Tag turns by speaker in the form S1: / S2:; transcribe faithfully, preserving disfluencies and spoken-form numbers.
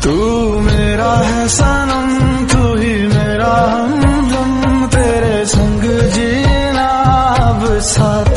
S1: तू मेरा है सनम, तू ही मेरा हमदम, तेरे संग जीना अब साथ